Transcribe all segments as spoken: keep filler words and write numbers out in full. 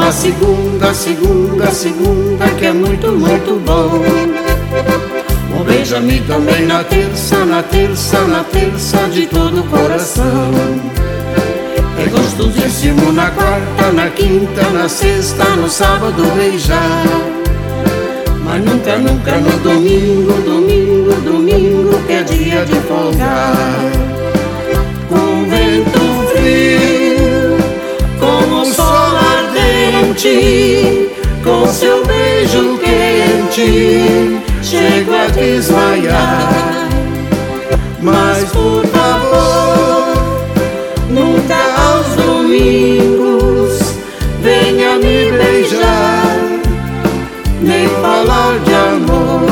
numa segunda, segunda, segunda, que é muito, muito bom. Oh, beija-me também na terça, na terça, na terça, de todo o coração. É gostosíssimo na quarta, na quinta, na sexta, no sábado beijar. Mas nunca, nunca no domingo, domingo, domingo, que é dia de folgar. Com vento frio, com o sol ardente, com seu beijo quente, chego a desmaiar. Mas por favor, nunca aos domingos venha me beijar, nem falar de amor.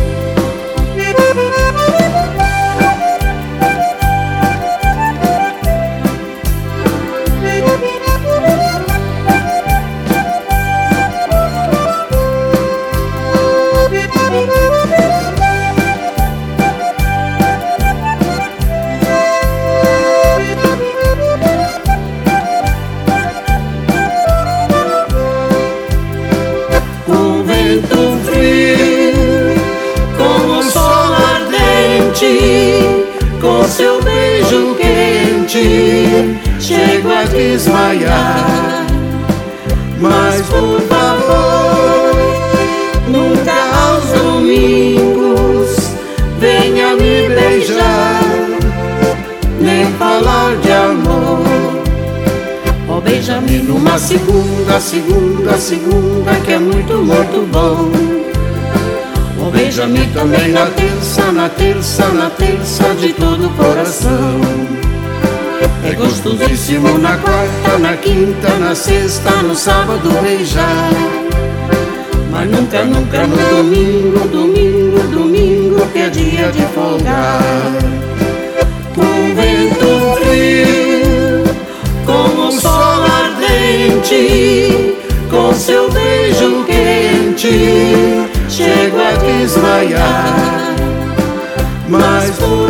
Com seu beijo quente, chego a desmaiar. Mas por favor, nunca aos domingos venha me beijar, nem falar de amor. Oh, beija-me numa segunda, segunda, segunda, que é muito, muito bom. Oh, beija-me também na terça, na terça, na terça, de todo o coração. É gostosíssimo na quarta, na quinta, na sexta, no sábado beijar. Mas nunca, nunca no domingo, domingo, domingo, que é dia de folgar. Com vento frio, com o sol ardente, com seu beijo quente, chego a desmaiar. Mas por